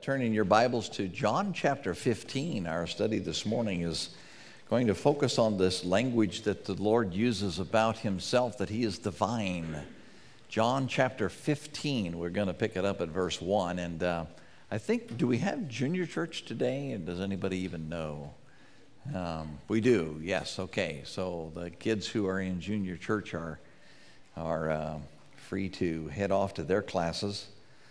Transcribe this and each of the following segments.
turn in your Bibles to John chapter 15. Our study this morning is going to focus on this language that the Lord uses about himself, that he is the vine. John chapter 15, we're going to pick it up at verse 1. And I think, do we have junior church today? And does anybody even know? We do, yes, okay. So the kids who are in junior church are free to head off to their classes.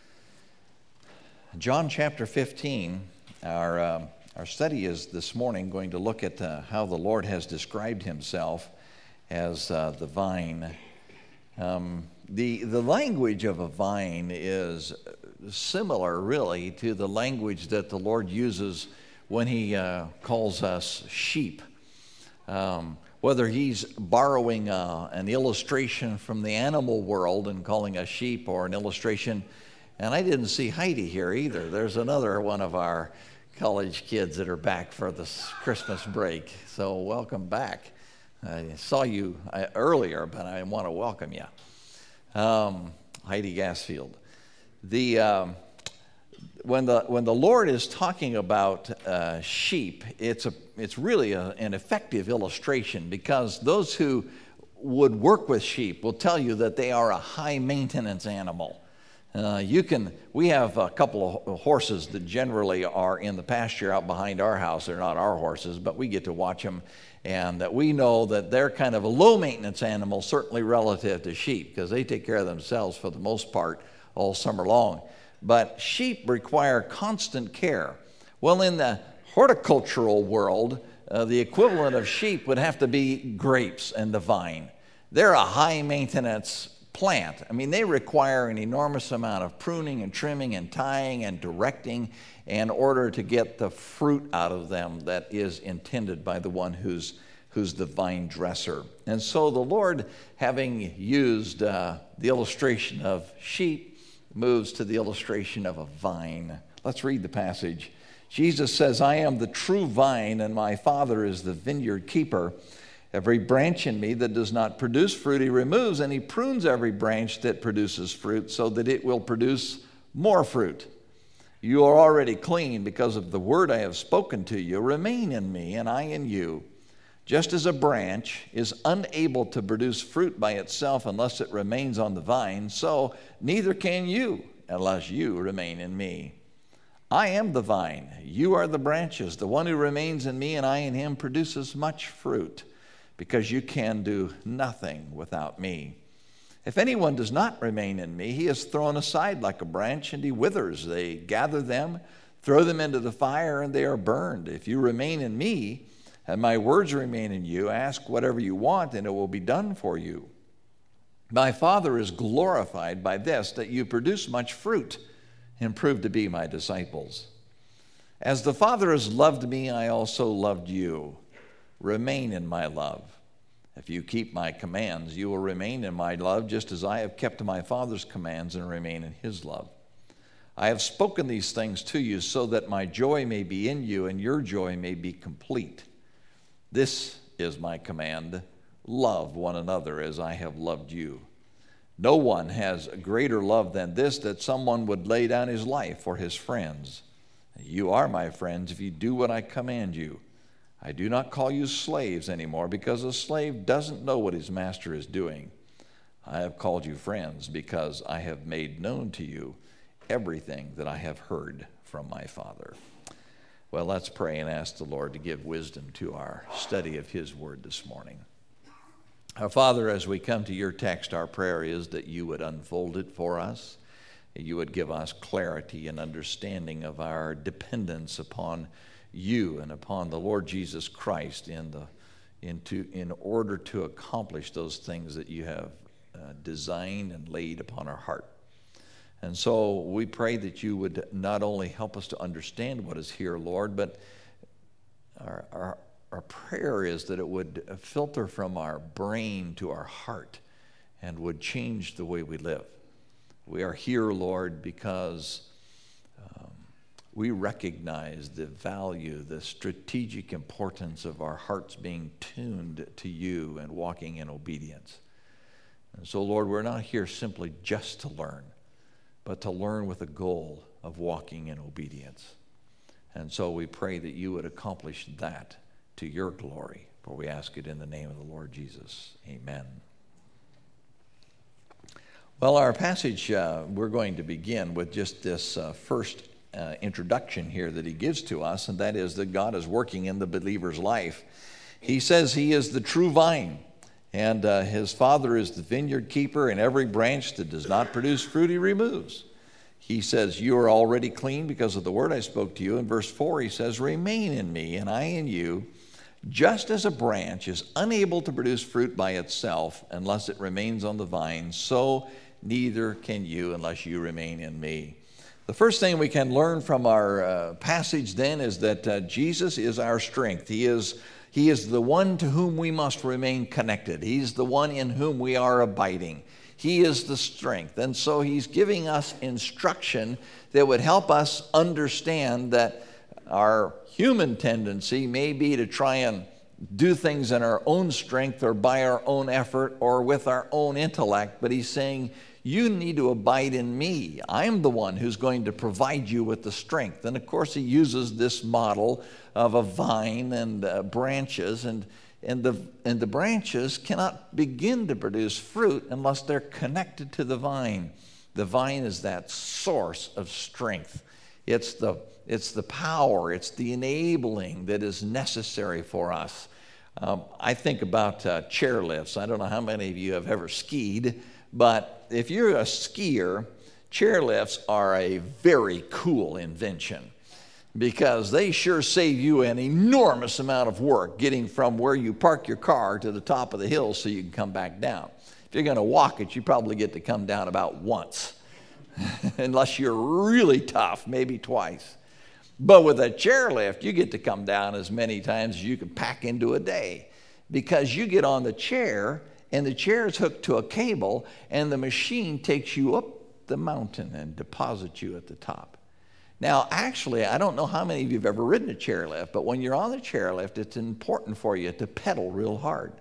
John chapter 15, our study is this morning going to look at how the Lord has described himself as the vine. The language of a vine is similar, really, to the language that the Lord uses when he calls us sheep. Whether he's borrowing an illustration from the animal world and calling us sheep, or an illustration. And I didn't see Heidi here either. There's another one of our college kids that are back for this Christmas break. So welcome back. I saw you earlier, but I want to welcome you. Heidi Gasfield. When the Lord is talking about sheep, it's really an effective illustration, because those who would work with sheep will tell you that they are a high maintenance animal. We have a couple of horses that generally are in the pasture out behind our house. They're not our horses, but we get to watch them. And we know that they're kind of a low maintenance animal, certainly relative to sheep, because they take care of themselves for the most part all summer long. But sheep require constant care. Well, in the horticultural world, the equivalent of sheep would have to be grapes and the vine. They're a high maintenance plant. I mean, they require an enormous amount of pruning and trimming and tying and directing in order to get the fruit out of them that is intended by the one who's the vine dresser. And so the Lord, having used the illustration of sheep, moves to the illustration of a vine. Let's read the passage. Jesus says, "I am the true vine, and my Father is the vineyard keeper. Every branch in me that does not produce fruit he removes, and he prunes every branch that produces fruit so that it will produce more fruit. You are already clean because of the word I have spoken to you. Remain in me, and I in you. Just as a branch is unable to produce fruit by itself unless it remains on the vine, so neither can you unless you remain in me. I am the vine, you are the branches. The one who remains in me and I in him produces much fruit, because you can do nothing without me. If anyone does not remain in me, he is thrown aside like a branch and he withers. They gather them, throw them into the fire, and they are burned. If you remain in me, and my words remain in you, ask whatever you want, and it will be done for you. My Father is glorified by this, that you produce much fruit and prove to be my disciples. As the Father has loved me, I also loved you. Remain in my love. If you keep my commands, you will remain in my love, just as I have kept my Father's commands and remain in his love. I have spoken these things to you so that my joy may be in you and your joy may be complete. This is my command: love one another as I have loved you. No one has a greater love than this, that someone would lay down his life for his friends. You are my friends if you do what I command you. I do not call you slaves anymore, because a slave doesn't know what his master is doing. I have called you friends, because I have made known to you everything that I have heard from my Father." Well, let's pray and ask the Lord to give wisdom to our study of his word this morning. Our Father, as we come to your text, our prayer is that you would unfold it for us, that you would give us clarity and understanding of our dependence upon you and upon the Lord Jesus Christ in order to accomplish those things that you have designed and laid upon our heart. And so we pray that you would not only help us to understand what is here, Lord, but our prayer is that it would filter from our brain to our heart and would change the way we live. We are here, Lord, because we recognize the value, the strategic importance of our hearts being tuned to you and walking in obedience. And so, Lord, we're not here simply just to learn, but to learn with a goal of walking in obedience. And so we pray that you would accomplish that to your glory, for we ask it in the name of the Lord Jesus. Amen. Well, our passage, we're going to begin with just this first introduction here that he gives to us, and that is that God is working in the believer's life. He says he is the true vine, and his Father is the vineyard keeper, and every branch that does not produce fruit he removes. He says, you are already clean because of the word I spoke to you. In verse 4, he says, remain in me, and I in you. Just as a branch is unable to produce fruit by itself unless it remains on the vine, so neither can you unless you remain in me. The first thing we can learn from our passage then is that Jesus is our strength. He is the one to whom we must remain connected. He's the one in whom we are abiding. He is the strength. And so he's giving us instruction that would help us understand that our human tendency may be to try and do things in our own strength or by our own effort or with our own intellect. But he's saying, you need to abide in me. I'm the one who's going to provide you with the strength. And of course, he uses this model of a vine and branches, and the branches cannot begin to produce fruit unless they're connected to the vine. The vine is that source of strength. It's the power, it's the enabling that is necessary for us. I think about chairlifts. I don't know how many of you have ever skied, but if you're a skier, chairlifts are a very cool invention because they sure save you an enormous amount of work getting from where you park your car to the top of the hill so you can come back down. If you're going to walk it, you probably get to come down about once, unless you're really tough, maybe twice. But with a chairlift, you get to come down as many times as you can pack into a day because you get on the chair and the chair is hooked to a cable and the machine takes you up the mountain and deposits you at the top. Now, actually, I don't know how many of you have ever ridden a chairlift, but when you're on the chairlift, it's important for you to pedal real hard.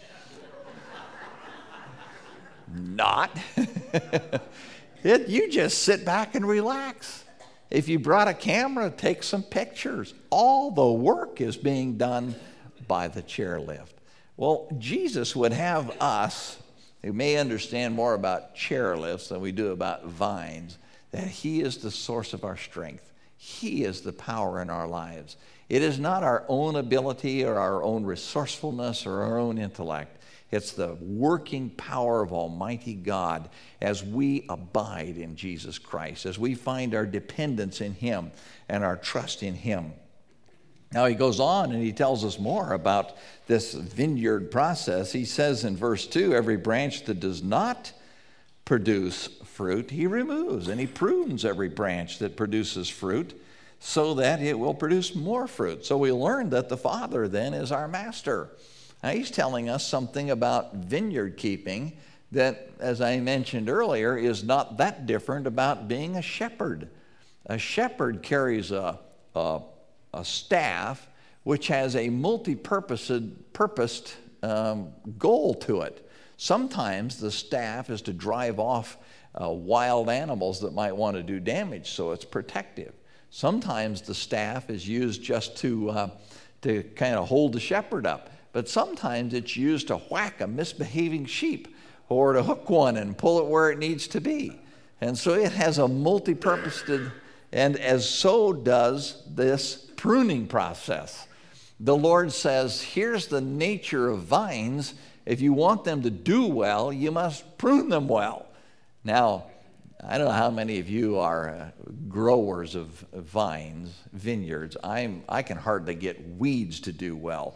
Not. You just sit back and relax. If you brought a camera, take some pictures. All the work is being done by the chairlift. Well, Jesus would have us, who may understand more about chairlifts than we do about vines, that he is the source of our strength. He is the power in our lives. It is not our own ability or our own resourcefulness or our own intellect. It's the working power of Almighty God as we abide in Jesus Christ, as we find our dependence in him and our trust in him. Now he goes on and he tells us more about this vineyard process. He says in verse 2, every branch that does not produce fruit, he removes, and he prunes every branch that produces fruit so that it will produce more fruit. So we learn that the Father then is our master. Now he's telling us something about vineyard keeping that, as I mentioned earlier, is not that different about being a shepherd. A shepherd carries a staff which has a multi-purposed goal to it. Sometimes the staff is to drive off wild animals that might want to do damage, so it's protective. Sometimes the staff is used just to kind of hold the shepherd up. But sometimes it's used to whack a misbehaving sheep or to hook one and pull it where it needs to be. And so it has a multi-purposed, and as so does this pruning process. The Lord says, here's the nature of vines. If you want them to do well, you must prune them well. Now, I don't know how many of you are growers of vines, vineyards. I can hardly get weeds to do well.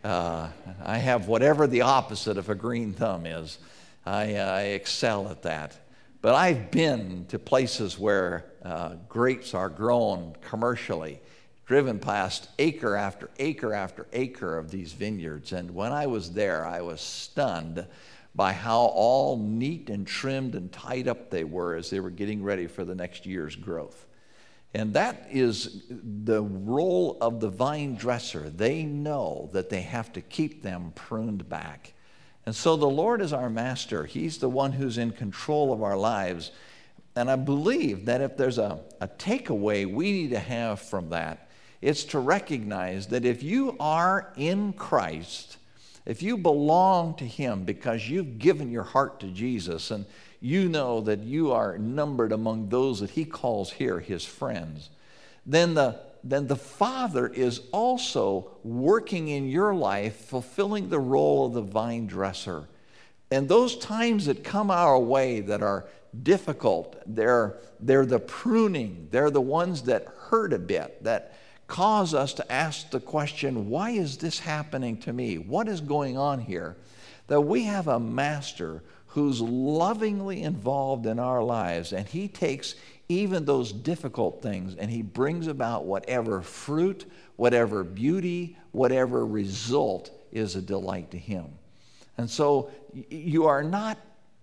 I have whatever the opposite of a green thumb is. I excel at that. But I've been to places where grapes are grown commercially, driven past acre after acre after acre of these vineyards. And when I was there, I was stunned by how all neat and trimmed and tied up they were as they were getting ready for the next year's growth. And that is the role of the vine dresser. They know that they have to keep them pruned back. And so the Lord is our master. He's the one who's in control of our lives. And I believe that if there's a takeaway we need to have from that, it's to recognize that if you are in Christ, if you belong to Him because you've given your heart to Jesus and you know that you are numbered among those that He calls here His friends, then the Father is also working in your life, fulfilling the role of the vine dresser. And those times that come our way that are difficult, they're the pruning, they're the ones that hurt a bit, that cause us to ask the question, why is this happening to me? What is going on here? That we have a master who's lovingly involved in our lives, and He takes even those difficult things and He brings about whatever fruit, whatever beauty, whatever result is a delight to Him. And so you are not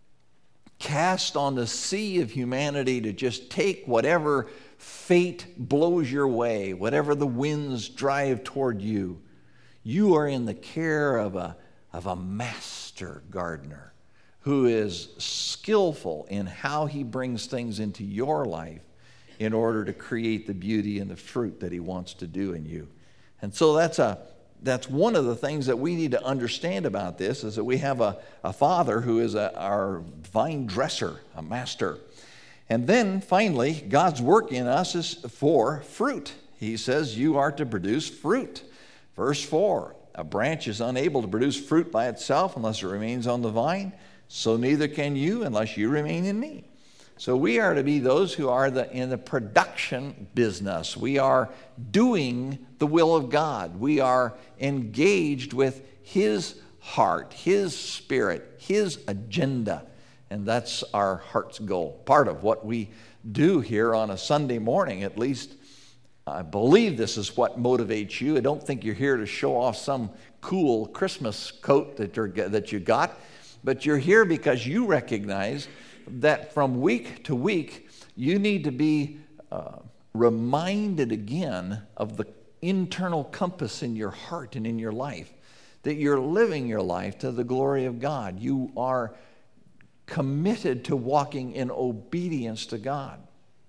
cast on the sea of humanity to just take whatever fate blows your way, whatever the winds drive toward you. You are in the care of a master gardener who is skillful in how he brings things into your life in order to create the beauty and the fruit that He wants to do in you. And so that's one of the things that we need to understand about this, is that we have a Father who is our vine dresser, a master. And then finally, God's work in us is for fruit. He says you are to produce fruit. Verse 4, a branch is unable to produce fruit by itself unless it remains on the vine, so neither can you unless you remain in me. So we are to be those who are in the production business. We are doing the will of God. We are engaged with His heart, His spirit, His agenda. And that's our heart's goal. Part of what we do here on a Sunday morning, at least I believe this is what motivates you. I don't think you're here to show off some cool Christmas coat that you got, but you're here because you recognize that from week to week, you need to be reminded again of the internal compass in your heart and in your life, that you're living your life to the glory of God. You are committed to walking in obedience to God.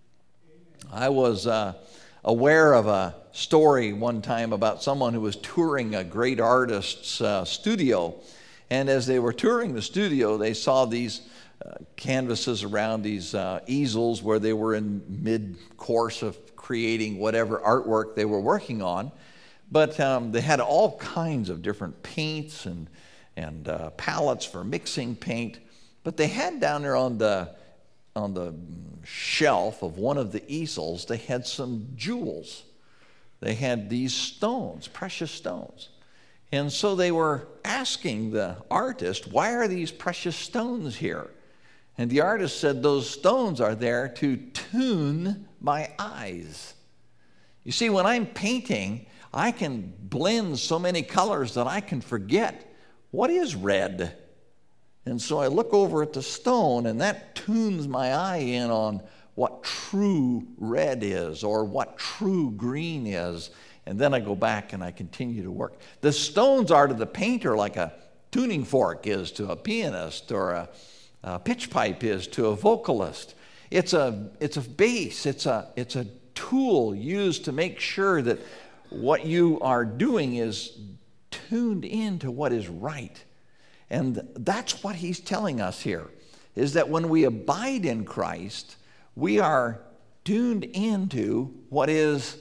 I was aware of a story one time about someone who was touring a great artist's studio, and as they were touring the studio, they saw these canvases around, these easels where they were in mid-course of creating whatever artwork they were working on. But they had all kinds of different paints and palettes for mixing paint. But they had down there on the shelf of one of the easels, they had some jewels. They had these stones, precious stones. And so they were asking the artist, why are these precious stones here? And the artist said, those stones are there to tune my eyes. You see, when I'm painting, I can blend so many colors that I can forget what is red. And so I look over at the stone, and that tunes my eye in on what true red is or what true green is. And then I go back and I continue to work. The stones are to the painter like a tuning fork is to a pianist, or a pitch pipe is to a vocalist. It's a base. It's a tool used to make sure that what you are doing is tuned into what is right. And that's what he's telling us here, is that when we abide in Christ, we are tuned into what is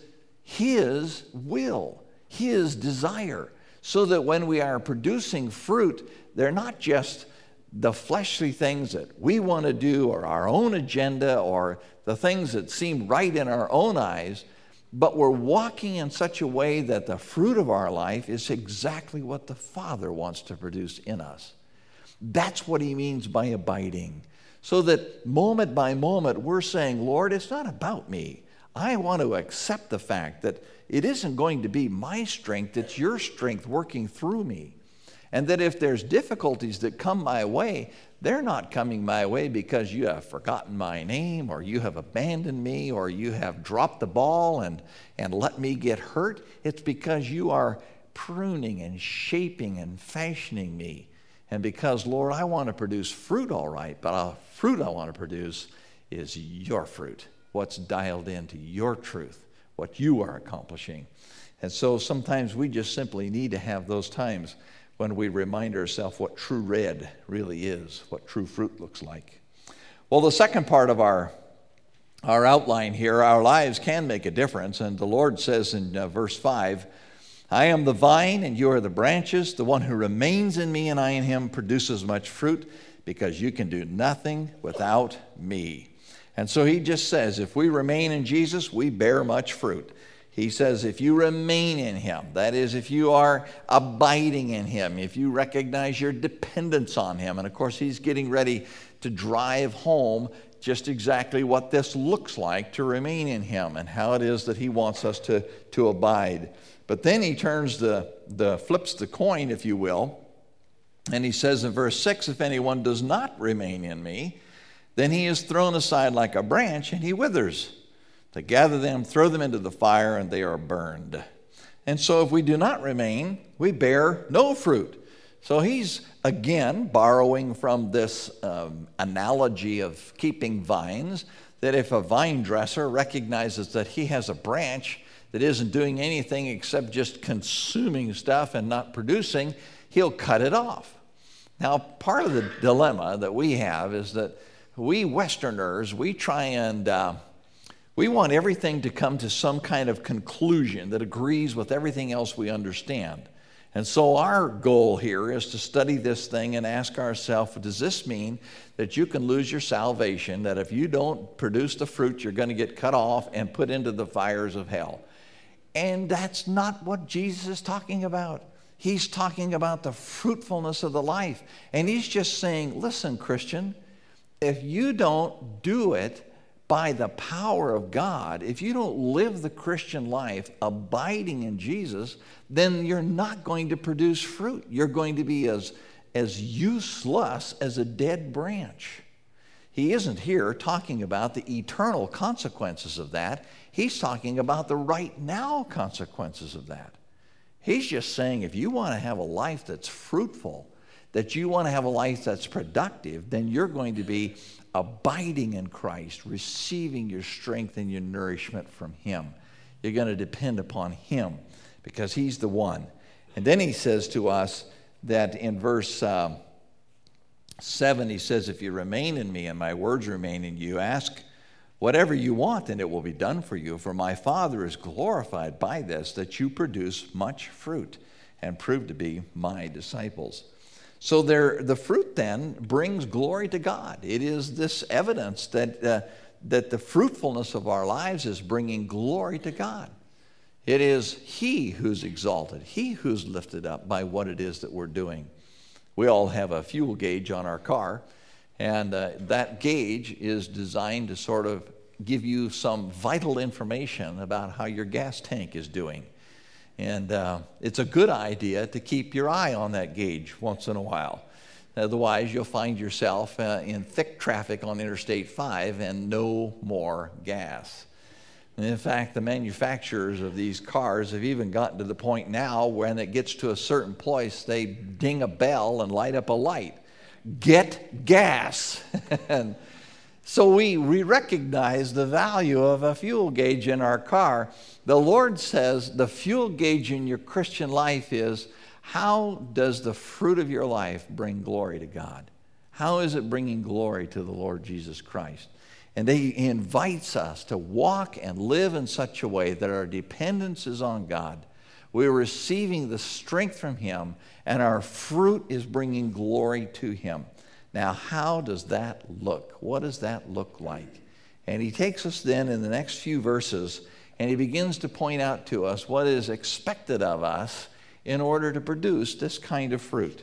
His will, His desire, so that when we are producing fruit, they're not just the fleshly things that we want to do or our own agenda or the things that seem right in our own eyes, but we're walking in such a way that the fruit of our life is exactly what the Father wants to produce in us. That's what he means by abiding. So that moment by moment we're saying, Lord, it's not about me. I want to accept the fact that it isn't going to be my strength, it's your strength working through me. And that if there's difficulties that come my way, they're not coming my way because you have forgotten my name, or you have abandoned me, or you have dropped the ball and let me get hurt. It's because you are pruning and shaping and fashioning me. And because, Lord, I want to produce fruit all right, but fruit I want to produce is your fruit, what's dialed into your truth, what you are accomplishing. And so sometimes we just simply need to have those times when we remind ourselves what true red really is, what true fruit looks like. Well, the second part of our outline here, our lives can make a difference. And the Lord says in verse 5, I am the vine and you are the branches. The one who remains in me and I in him produces much fruit, because you can do nothing without me. And so he just says, if we remain in Jesus, we bear much fruit. He says, if you remain in him, that is, if you are abiding in him, if you recognize your dependence on him. And of course, he's getting ready to drive home just exactly what this looks like to remain in him and how it is that he wants us to abide. But then he turns flips the coin, if you will, and he says in verse 6, if anyone does not remain in me, then he is thrown aside like a branch and he withers. To gather them, throw them into the fire, and they are burned. And so if we do not remain, we bear no fruit. So he's, again, borrowing from this analogy of keeping vines, that if a vine dresser recognizes that he has a branch that isn't doing anything except just consuming stuff and not producing, he'll cut it off. Now, part of the dilemma that we have is that we Westerners, we try and we want everything to come to some kind of conclusion that agrees with everything else we understand. And so our goal here is to study this thing and ask ourselves, does this mean that you can lose your salvation, that if you don't produce the fruit, you're going to get cut off and put into the fires of hell? And that's not what Jesus is talking about. He's talking about the fruitfulness of the life. And he's just saying, listen, Christian, if you don't do it by the power of God, if you don't live the Christian life abiding in Jesus, then you're not going to produce fruit. You're going to be as useless as a dead branch. He isn't here talking about the eternal consequences of that. He's talking about the right now consequences of that. He's just saying if you want to have a life that's fruitful, that you want to have a life that's productive, then you're going to be abiding in Christ, receiving your strength and your nourishment from him. You're going to depend upon him because he's the one. And then he says to us that in verse 7, he says, if you remain in me and my words remain in you, ask whatever you want and it will be done for you. For my Father is glorified by this, that you produce much fruit and prove to be my disciples. So the fruit then brings glory to God. It is this evidence that the fruitfulness of our lives is bringing glory to God. It is he who's exalted, he who's lifted up by what it is that we're doing. We all have a fuel gauge on our car, and that gauge is designed to sort of give you some vital information about how your gas tank is doing. And it's a good idea to keep your eye on that gauge once in a while. Otherwise, you'll find yourself in thick traffic on Interstate 5 and no more gas. And in fact, the manufacturers of these cars have even gotten to the point now when it gets to a certain place, they ding a bell and light up a light. Get gas. And so we recognize the value of a fuel gauge in our car. The Lord says the fuel gauge in your Christian life is, how does the fruit of your life bring glory to God? How is it bringing glory to the Lord Jesus Christ? And He invites us to walk and live in such a way that our dependence is on God. We're receiving the strength from Him, and our fruit is bringing glory to Him. Now, how does that look? What does that look like? And he takes us then in the next few verses, and he begins to point out to us what is expected of us in order to produce this kind of fruit.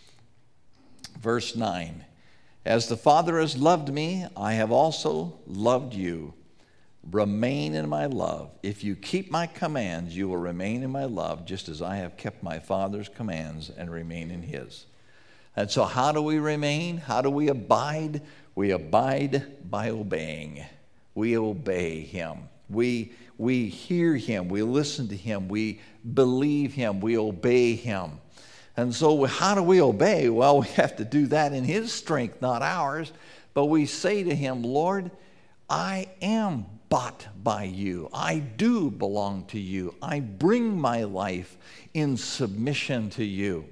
Verse 9, as the Father has loved me, I have also loved you. Remain in my love. If you keep my commands, you will remain in my love, just as I have kept my Father's commands and remain in his. And so how do we remain? How do we abide? We abide by obeying. We obey him. We hear him. We listen to him. We believe him. We obey him. And so how do we obey? Well, we have to do that in his strength, not ours. But we say to him, Lord, I am bought by you. I do belong to you. I bring my life in submission to you.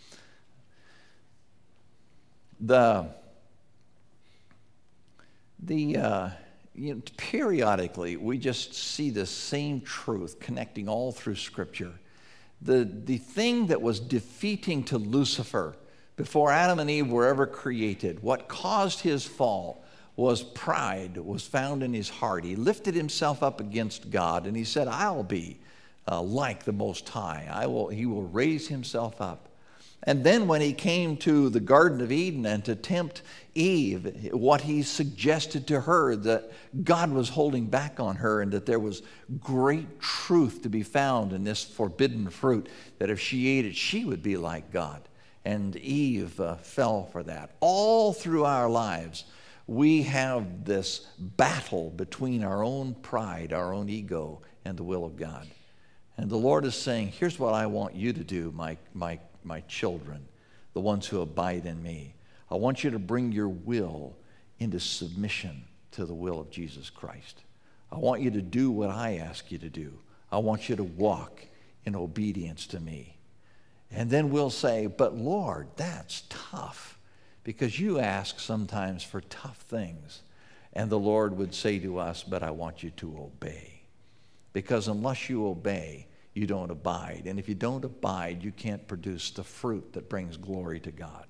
Periodically, we just see the same truth connecting all through Scripture. The thing that was defeating to Lucifer before Adam and Eve were ever created, what caused his fall was pride, was found in his heart. He lifted himself up against God, and he said, I'll be like the Most High. He will raise himself up. And then when he came to the Garden of Eden and to tempt Eve, what he suggested to her, that God was holding back on her and that there was great truth to be found in this forbidden fruit, that if she ate it, she would be like God. And Eve fell for that. All through our lives, we have this battle between our own pride, our own ego, and the will of God. And the Lord is saying, here's what I want you to do, my children, the ones who abide in me. I want you to bring your will into submission to the will of Jesus Christ. I want you to do what I ask you to do. I want you to walk in obedience to me. And then we'll say, but Lord, that's tough, because you ask sometimes for tough things. And the Lord would say to us, but I want you to obey. Because unless you obey, you don't abide. And if you don't abide, you can't produce the fruit that brings glory to God.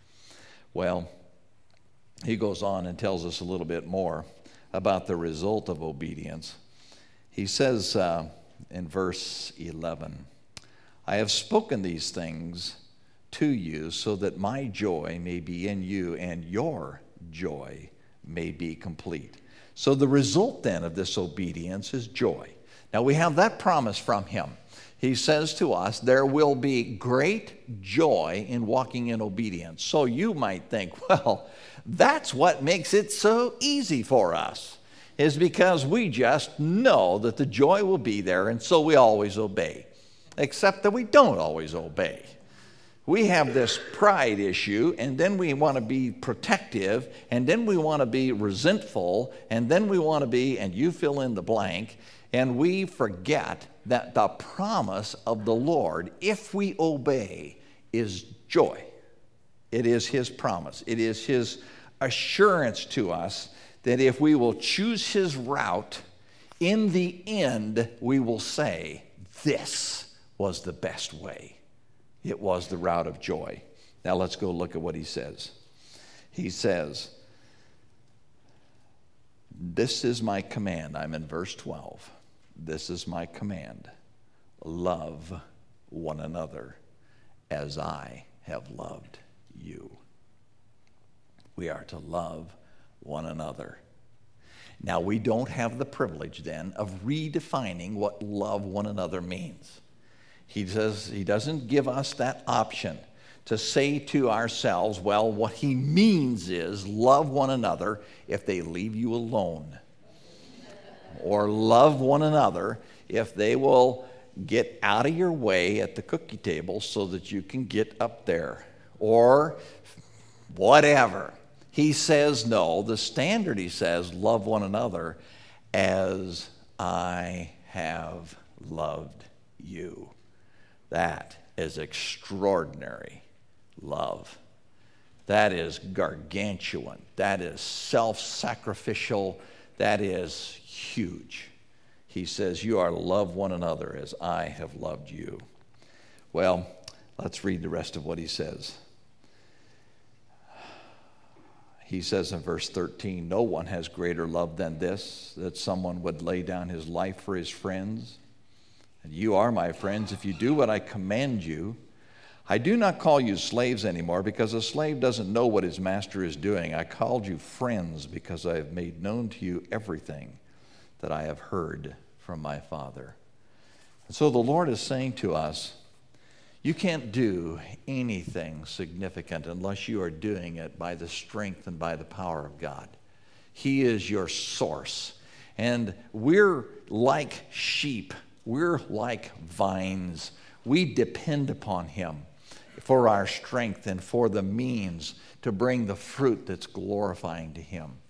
Well, he goes on and tells us a little bit more about the result of obedience. He says in verse 11, I have spoken these things to you so that my joy may be in you and your joy may be complete. So the result then of this obedience is joy. Now we have that promise from him. He says to us, there will be great joy in walking in obedience. So you might think, well, that's what makes it so easy for us, is because we just know that the joy will be there, and so we always obey. Except that we don't always obey. We have this pride issue, and then we want to be protective, and then we want to be resentful, and then we want to be, and you fill in the blank, and we forget that the promise of the Lord, if we obey, is joy. It is his promise. It is his assurance to us that if we will choose his route, in the end, we will say, this was the best way. It was the route of joy. Now let's go look at what he says. He says, this is my command. I'm in verse 12. This is my command. Love one another as I have loved you. We are to love one another. Now, we don't have the privilege then of redefining what love one another means. He doesn't give us that option to say to ourselves, well, what he means is love one another if they leave you alone. Or love one another if they will get out of your way at the cookie table so that you can get up there. Or whatever. He says no. The standard, he says, love one another as I have loved you. That is extraordinary love. That is gargantuan. That is self-sacrificial. That is huge. He says, you are to love one another as I have loved you. Well, let's read the rest of what he says. He says in verse 13, no one has greater love than this, that someone would lay down his life for his friends. And you are my friends if you do what I command you. I do not call you slaves anymore, because a slave doesn't know what his master is doing. I called you friends because I have made known to you everything that I have heard from my Father. And so the Lord is saying to us, you can't do anything significant unless you are doing it by the strength and by the power of God. He is your source. And we're like sheep. We're like vines. We depend upon him for our strength and for the means to bring the fruit that's glorifying to him.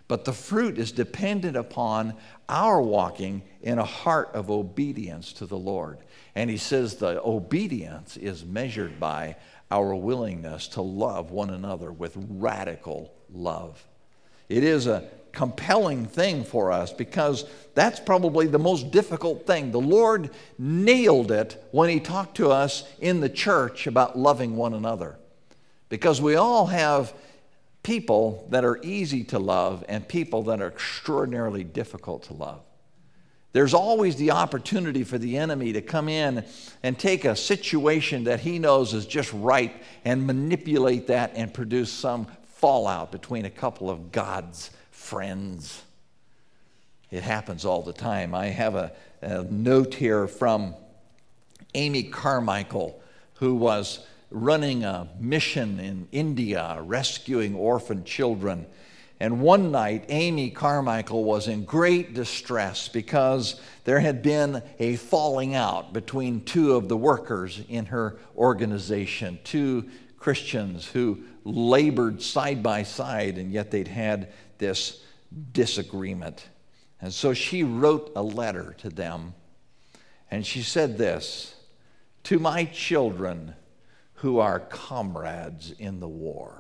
But the fruit is dependent upon our walking in a heart of obedience to the Lord. And he says the obedience is measured by our willingness to love one another with radical love. It is a compelling thing for us because that's probably the most difficult thing. The Lord nailed it when he talked to us in the church about loving one another. Because we all have people that are easy to love and people that are extraordinarily difficult to love. There's always the opportunity for the enemy to come in and take a situation that he knows is just right and manipulate that and produce some fallout between a couple of God's friends. It happens all the time. I have a note here from Amy Carmichael, who was running a mission in India, rescuing orphan children. And one night, Amy Carmichael was in great distress because there had been a falling out between two of the workers in her organization, two Christians who labored side by side, and yet they'd had this disagreement. And so she wrote a letter to them, and she said this: "To my children who are comrades in the war."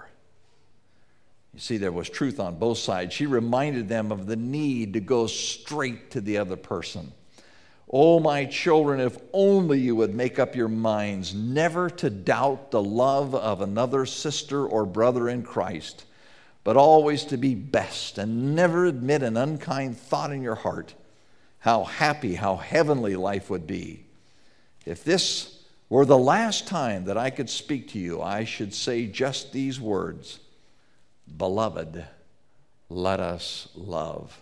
You see, there was truth on both sides. She reminded them of the need to go straight to the other person. "Oh, my children, if only you would make up your minds never to doubt the love of another sister or brother in Christ, but always to be best and never admit an unkind thought in your heart, how happy, how heavenly life would be. If this were the last time that I could speak to you, I should say just these words: Beloved, let us love.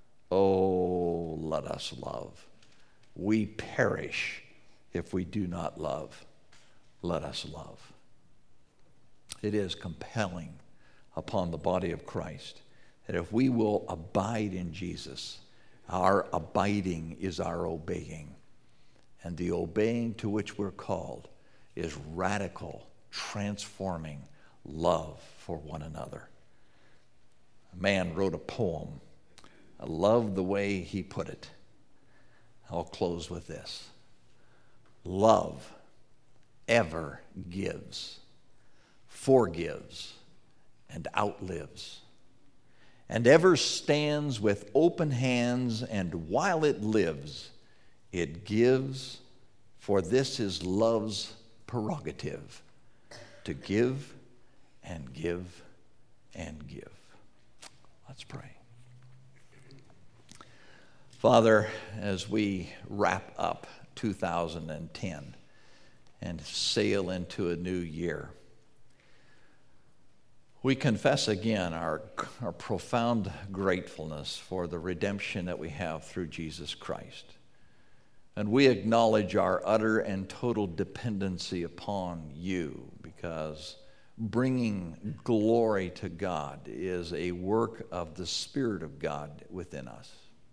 Oh, let us love. We perish if we do not love. Let us love." It is compelling upon the body of Christ that if we will abide in Jesus, our abiding is our obeying. And the obeying to which we're called is radical, transforming love for one another. A man wrote a poem. I love the way he put it. I'll close with this: love ever gives, forgives, and outlives, and ever stands with open hands, and while it lives, it gives, for this is love's prerogative, to give and give and give. Let's pray. Father, as we wrap up 2010 and sail into a new year, we confess again our profound gratefulness for the redemption that we have through Jesus Christ. And we acknowledge our utter and total dependency upon you, because bringing glory to God is a work of the Spirit of God within us.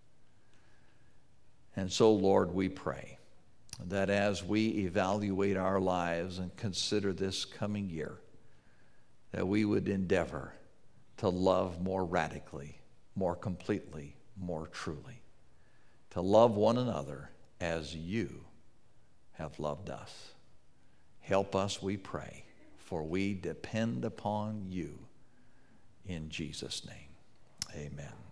And so, Lord, we pray that as we evaluate our lives and consider this coming year, that we would endeavor to love more radically, more completely, more truly, to love one another as you have loved us. Help us, we pray, for we depend upon you. In Jesus' name, amen.